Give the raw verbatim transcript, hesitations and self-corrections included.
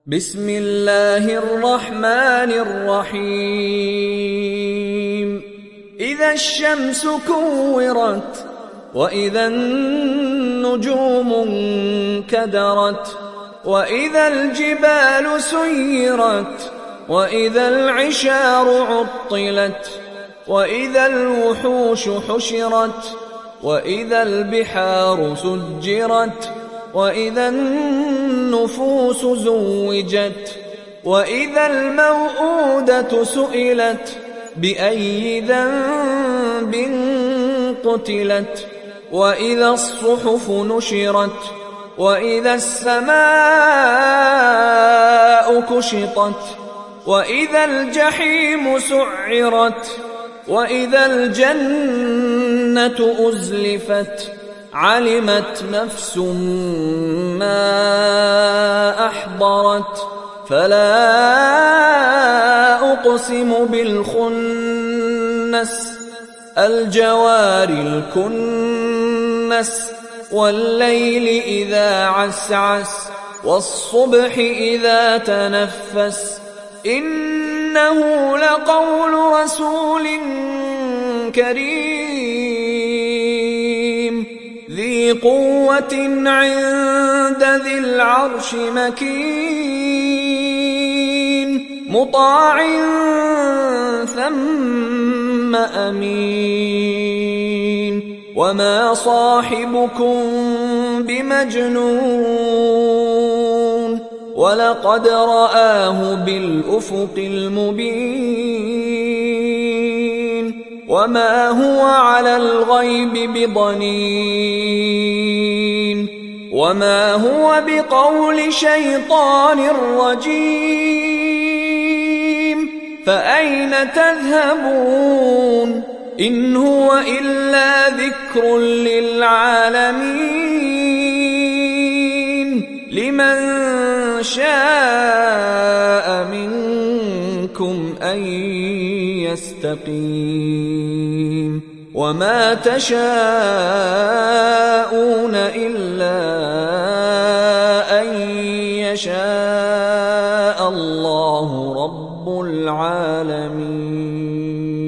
بسم الله الرحمن الرحيم إذا الشمس كورت وإذا النجوم انكدرت وإذا الجبال سيرت وإذا العشار عطلت وإذا الوحوش حشرت وإذا البحار سجرت وإذا النفوس زوجت وإذا الموءودة سئلت بأي ذنب قتلت وإذا الصحف نشرت وإذا السماء كشطت وإذا الجحيم سعرت وإذا الجنة أزلفت علمت نفس ما أحضرت فلا أقسم بالخنس الجوار الكنس والليل إذا عسعس والصبح إذا تنفس إنه لقول رسول كريم ذي قوة عند ذي العرش مكين مطاع ثم أمين وما صاحبكم بمجنون ولقد رآه بالأفق المبين وما هو على الغيب بضنين وما هو بقول شيطان رجيم فأين تذهبون إن هو إلا ذكر للعالمين لمن شاء منكم أن يستقيم وما تشاءون إلا أن يشاء الله رب العالمين.